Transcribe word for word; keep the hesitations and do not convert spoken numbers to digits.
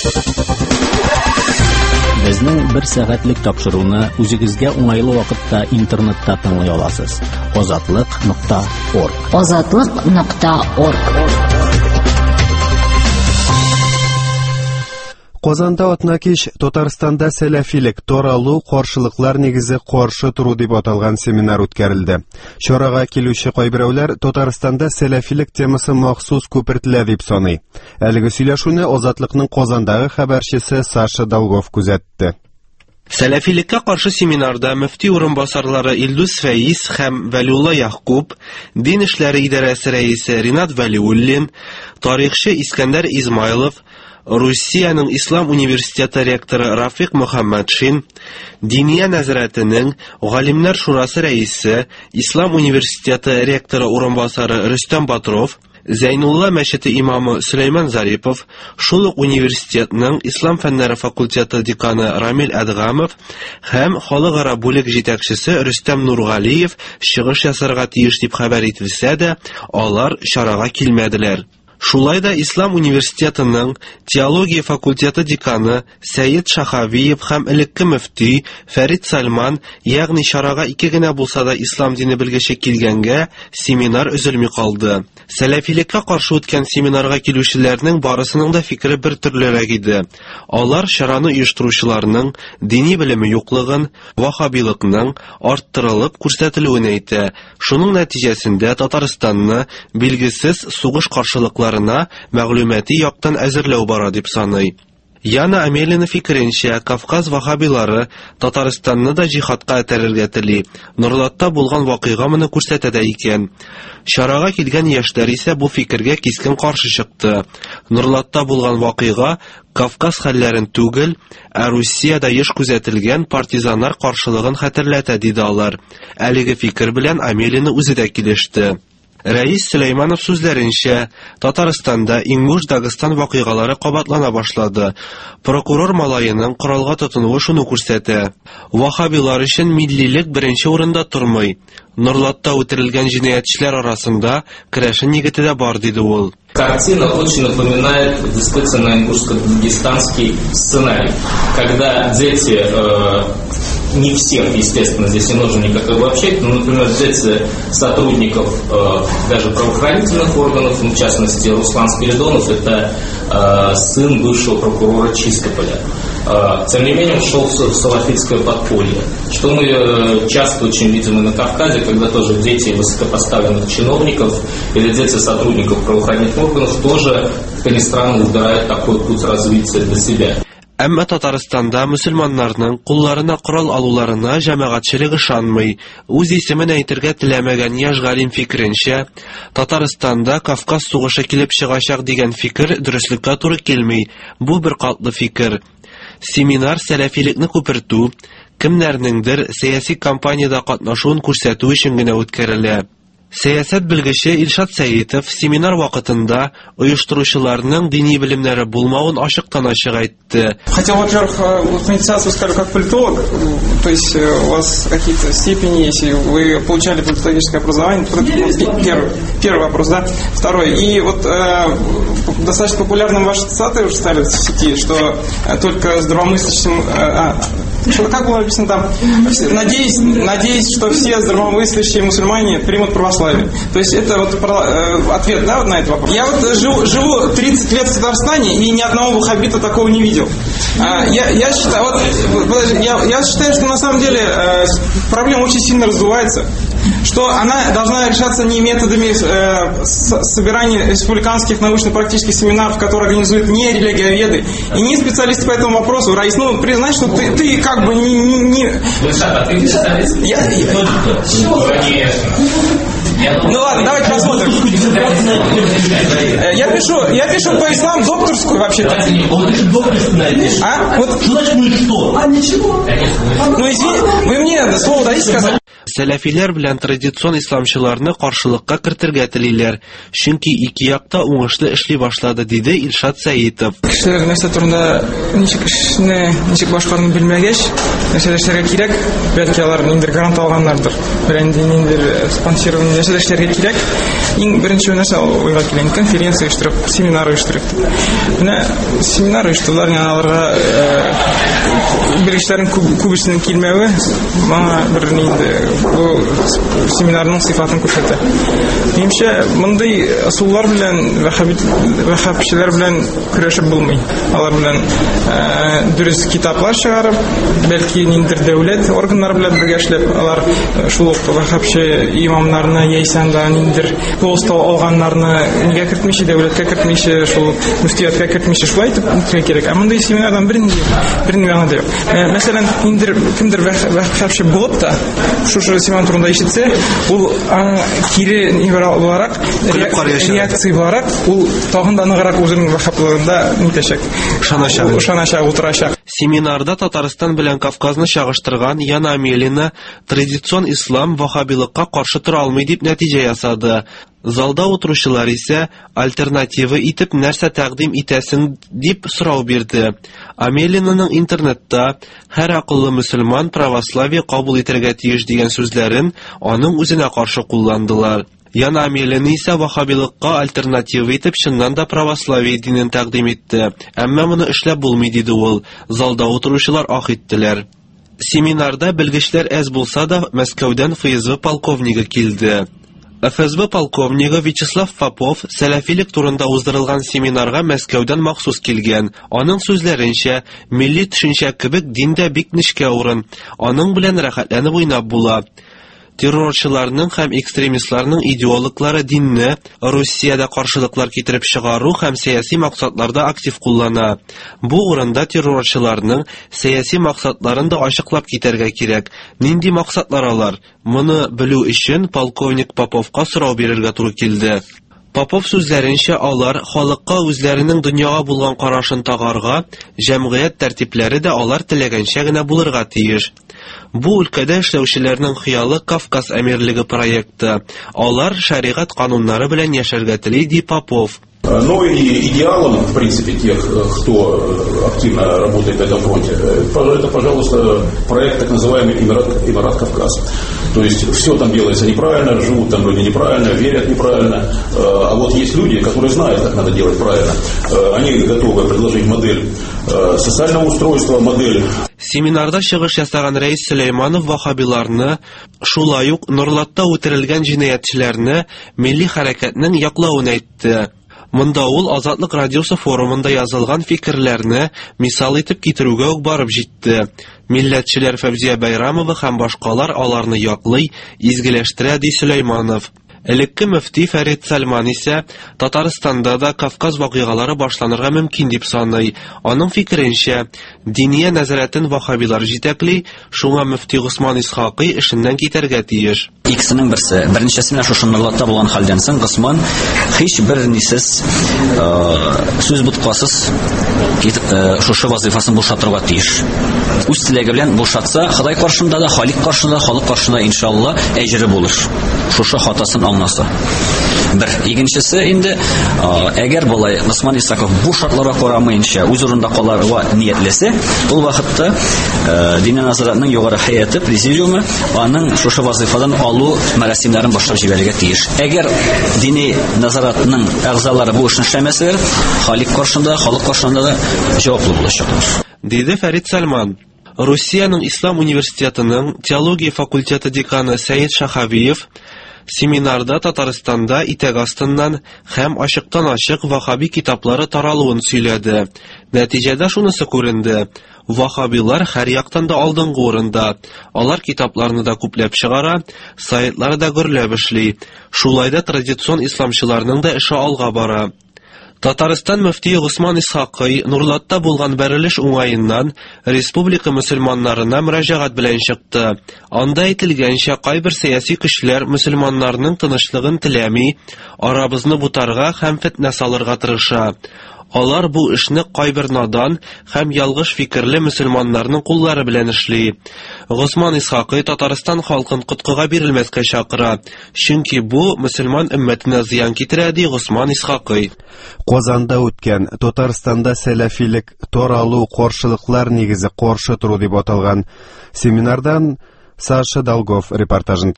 Безнең бер сәгатьлек тапшыруны үзегезгә уңайлы вакытта интернетта тыңлый аласыз. Азатлык нокта орг. Азатлык нокта орг. Казанда атнакеш Татарстанда сәләфилек, таралу, каршылыклар нигезе каршы туру дип аталган семинар үткәрелде. Чарага килүче кайберәүләр Татарстанда сәләфилек темасы махсус күпертелә дип саный. Әлеге сөйләшүне Азатлыкның Казандагы хәбәрчесе Саша Долгов күзәтте. Сәләфилеккә каршы семинарда мөфти урынбасарлары Илдус Фәиз һәм Вәлиулла Яхкуб, дин эшләре идарәсе рәисе Ринат Вәлиуллин, тарихчы Искәндәр Измайлов, Русиянең Ислам университеты ректоры Рафик Мөхәммәдшин, Диния нәзарәтенең Галимнәр шурасы рәисе, Ислам университеты ректоры урынбасары Рөстәм Батров, Зәйнулла мәчете имамы Сөләйман Зарипов, шул ук университетның Ислам фәннәре факультеты деканы Рамил Әдгамов һәм халыкара бүлек җитәкчесе Рөстәм Нургалиев чыгыш ясарга тиеш дип хәбәр ителсә дә, алар чарага килмәделәр. Шулай да Ислам университетының теология факультеты деканы Сәйид Шахавиев һәм элекке мөфти Фәрид Сальман, ягъни чарага ике генә булса да ислам дине белгече килгәнгә, семинар өзелми калды. Сәләфилеккә каршы үткән семинарга килүчеләрнең барысының да фикере бер төрлерәк иде. Алар чараны оештыручыларның дини белеме юклыгын, вахабилыкның арттырылып күрсәтелүен әйтә. Шуның нәтиҗәсендә Татарстанны билгесез сугыш каршылыклары мәгълүмати яктан әзерләү бара дип саный. Яна Амелина фикеренчә, Кавказ вахабилары Татарстанны да җихадка этәрергә тели. Норлатта булган вакыйга моны күрсәтә дә икән. Чарага килгән яшьләр исә бу фикергә кискен каршы чыкты. Норлатта булган вакыйга Кавказ хәлләрен түгел, ә Русиядә еш күзәтелгән партизаннар каршылыгын хәтерләтә диде алар. Әлеге фикер белән Амелина үзе дә килеште. Рәис Сөләйманов сүзләренчә, Татарстанда Ингуш Дагыстан вакыйгалары кабатлана башлады. Прокурор малаеның коралга тотынуы шуны күрсәтә. Вахабилар өчен миллилек беренче урында тормый. Норлатта үтерелгән җинаятьчеләр арасында Крәшин егете дә бар диде ул. Картина очень напоминает действительно ингушско-дагестанский сценарий, когда дети, э, не всех, естественно, здесь не нужно никак обобщать, но, например, дети сотрудников э, даже правоохранительных органов, в частности, Руслан Спиридонов, это э, сын бывшего прокурора Чистополя. Э, тем не менее, он шел в салафитское подполье, что мы э, часто очень видим и на Кавказе, когда тоже дети высокопоставленных чиновников или дети сотрудников правоохранительных органов тоже, как ни странно, выбирают такой путь развития для себя. Әмма Татарстанда мөселманнарның кулларына корал алуларына җәмәгатьчелек ышанмый. Үз исемен әйтергә теләмәгән яшь галим фикеренчә, Татарстанда Кавказ сугышы килеп чыгачак дигән фикер дөреслеккә туры килми. Бу бер катлы фикер. Семинар сәләфилекне күпертү, кемнәрнеңдер сәяси кампаниядә катнашуын күрсәтү өчен генә үткәрелә. Сәясәт белгече Илшат Сәетов семинар вакытында оештыручыларның дини белемнәре булмавын ачыктан ачык әйтте. Хотел, во-первых, инициацию скажу как политолог, то есть у вас какие-то степени, если вы получали политологическое образование, первый, первый вопрос, да, второй. И вот э, достаточно популярным ваши цитаты уже стали в сети, что э, только здравомыслящим... Э, э, что, как было объяснено там? Надеюсь, надеюсь, что все здравомыслящие мусульмане примут православие. То есть это вот э, ответ, да, вот на этот вопрос. Я вот живу, живу тридцать лет в Татарстане и ни одного ваххабита такого не видел. А, я, я, считаю, вот, подожди, я, я считаю, что на самом деле э, проблема очень сильно раздувается. Что она должна решаться не методами э, собирания республиканских научно-практических семинаров, которые организуют не религиоведы и не специалисты по этому вопросу. Раис, ну, признай, что ты, ты как бы не... не, не... А ты специалист? Я... Конечно. Ну ладно, давайте посмотрим. Я пишу, я пишу по исламу докторскую вообще-то. А? Вот. Что значит, ну и что? А ничего. Ну извини, вы мне слово дайте сказать. Сәләфиләр белән традицион исламчыларны каршылыкка кертергә телиләр, чөнки ике якта уңышлы эшли башлады, диде Илшат Сәетов. Кешеләр нәрсә турында ничек эшне, ничек башкаруны белмәгәч, нәрсә эшләргә кирәк, бәлки алар ниндер грант алганнардыр, бер ниндер спонсирование нәрсә эшләргә кирәк. Иң беренче нәрсә уйга килгән, конференция оештырып, семинар оештырып. Менә семинар оештыралар, яңа аларга белгечләрнең күбесенең килмәве, моңа бер нинди бу семинарның сыйфатын күрсәтә. Минемчә, мондый ысуллар белән ваххабчылар белән көрәшеп булмый. Алар белән дөрес китаплар чыгарып, бәлки ниндер дәүләт органнары белән бергә эшләп, алар шул ук ваххабчы имамнарны яисә да ниндер пост алганнарны нигә кертмичә, дәүләткә кертмичә, шул мөфтияткә кертмичә шулай итеп үтәргә кирәк. Ә мондай семинардан бер нинди бер нигә дә юк. Мәсәлән, ниндер кемдер ваххабчы булып та шушы семинар турында ишетсә, ул кире нибараларак реакция барак, ул тагын да ныграк үзенең ваххаблыгында нитәчәк, ышаначак, ышаначак утырачак. Семинарда Татарстан белән Кавказны чагыштырган Яна Амелина традицион ислам ваххабилыкка каршы тора алмый дип нәтиҗә ясады. Залда утыручылар исә альтернатива итеп нәрсә тәкъдим итәсең дип сорау бирде. Амелинаның интернетта һәр акыллы мөселман православие кабул итәргә тиеш дигән сүзләрен аның үзенә каршы кулландылар. Яна Амелина исә ваххабилыкка альтернатива итеп чыннан да православие динен тәкъдим итте. Әмма моны эшләп булмый, диде ул. Залда утыручылар ах иттеләр. Семинарда белгечләр әз булса да Мәскәүдән эф эс бэ полковнигы килде. эф эс бэ полковнигы Вячеслав Попов сәләфилек турында уздырылган семинарга Мәскәүдән махсус килгән. Аның сүзләренчә, милли төшенчә кебек диндә бик нечкә урын. Аның белән рәхәтләнеп уйнап була. Террорчыларның һәм экстремистларның идеологлары динне Россиядә каршылыклар китереп чыгару һәм сәяси максатларда актив куллана. Бу урында террорчыларның сәяси максатларын да ачыклап китәргә кирәк. Нинди максатлар алар? Моны белү өчен полковник Поповка сорау бирергә туры килде. Попов сүзләренчә, алар халыкка үзләренең дөньяга булган карашын тагарга, җәмгыять тәртипләре дә алар теләгәнчә генә булырга тиеш. Бу өлкәдә эшләүчеләрнең хыялы Кавказ әмирлеге проекты. Алар шәригать кануннары белән яшәргә тели, ди Попов. Но и идеалом, в принципе, тех, кто активно работает на этом фронте, это, пожалуйста, проект так называемый Эмират, Эмират Кавказ. То есть все там делается неправильно, живут там люди неправильно, верят неправильно. А вот есть люди, которые знают, как надо делать правильно. Они готовы предложить модель социального устройства, модель. Семинарда чыгыш ясаган Рәис Сөләйманов ваххабиларны, шулай ук Нурлатта үтерелгән җинаятьчеләрне милли хәрәкәтнең яклавын әйтте. Монда ул Азатлык радиосы форумында язылган фикерләрне мисал итеп китерүгә үк барып җитте. Милләтчеләр Фәвзия Байрамова һәм башкалар аларны яклый, изгеләштерә, ди Сөләйманов. Элекке мөфти Фәрит Сальман исә Татарстанда да Кавказ вакыйгалары башланырга мөмкин дип саный. Аның фикеренчә, диния нәзарәтен ваххабилар җитәкли, шуңа мөфти Госман Исхакый эшеннән китәргә тиеш. Икесенең берсе, беренчесе менә шушы Нурлатта булган хәлдән соң Госман һич бер нисез сүз буткасыз шушы вазифасын бушатырга тиеш. Үз теләге белән бушатса, Ходай каршында да, халык каршында, халык каршында иншалла әҗере булыр. Шушы хатасын аңласа. Бер. Икенчесе инде, әгәр болай Госман Исхаков бу шартларга карамаенча үз урында калырга ниятләсә, ул вакытта дини назаратның югары һәйәте, президиумы аның шушы вазифадан алу мәрасимнәрен башлап җибәрергә тиеш. Әгәр дини назаратның әгъзалары бу эшне эшләмәсәләр, халык каршында, халык каршында да җаваплы булачаклар. Диде Фәрит Сальман. Россиянең Ислам университетының теология факультеты деканы Сәйид Шахавиев семинарда Татарстанда итәк астыннан һәм ачыктан-ачык вахаби китаплары таралуын сөйләде. Нәтиҗәдә шунысы күренде. Вахабилар һәр яктан да алдынгы урында. Алар китапларны да күпләп чыгара, сайтлары да гөрләп эшли. Шулай да традицион исламчыларның да эше алга бара. Татарстан мөфтие Госман Исхакый Нурлатта булган бәрелеш уңаеннан республика мөселманнарына мөрәҗәгать белән чыкты. Анда әйтелгәнчә, кайбер сәяси көчләр мөселманнарның тынычлыгын теләми, арабызны бутарга һәм фитнә салырга тырыша. Алар бу эшне кайбер надан һәм ялгыш фикерле мөселманнарның куллары белән эшли. Госман Исхакый Татарстан халкын коткыга бирелмәскә чакыра, чөнки бу мөселман өммәтенә зыян китерә, ди Госман Исхакый. Казанда үткән Татарстанда сәләфилек таралу каршылыклар нигезе каршы туру дип аталган семинардан Саша Долгов репортажын